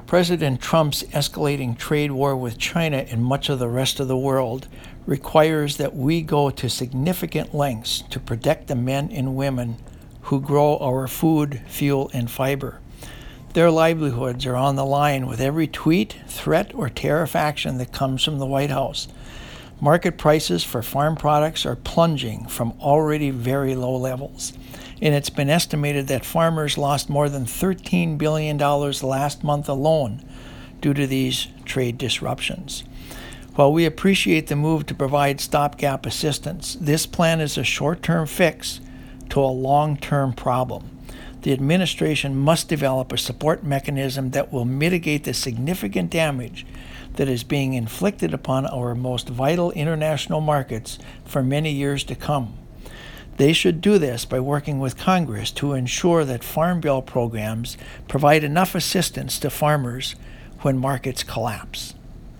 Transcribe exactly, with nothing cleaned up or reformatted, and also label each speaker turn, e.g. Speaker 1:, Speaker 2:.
Speaker 1: President Trump's escalating trade war with China and much of the rest of the world requires that we go to significant lengths to protect the men and women who grow our food, fuel, and fiber. Their livelihoods are on the line with every tweet, threat, or tariff action that comes from the White House. Market prices for farm products are plunging from already very low levels, and it's been estimated that farmers lost more than thirteen billion dollars last month alone due to these trade disruptions. While we appreciate the move to provide stopgap assistance, this plan is a short-term fix to a long-term problem. The administration must develop a support mechanism that will mitigate the significant damage that is being inflicted upon our most vital international markets for many years to come. They should do this by working with Congress to ensure that Farm Bill programs provide enough assistance to farmers when markets collapse.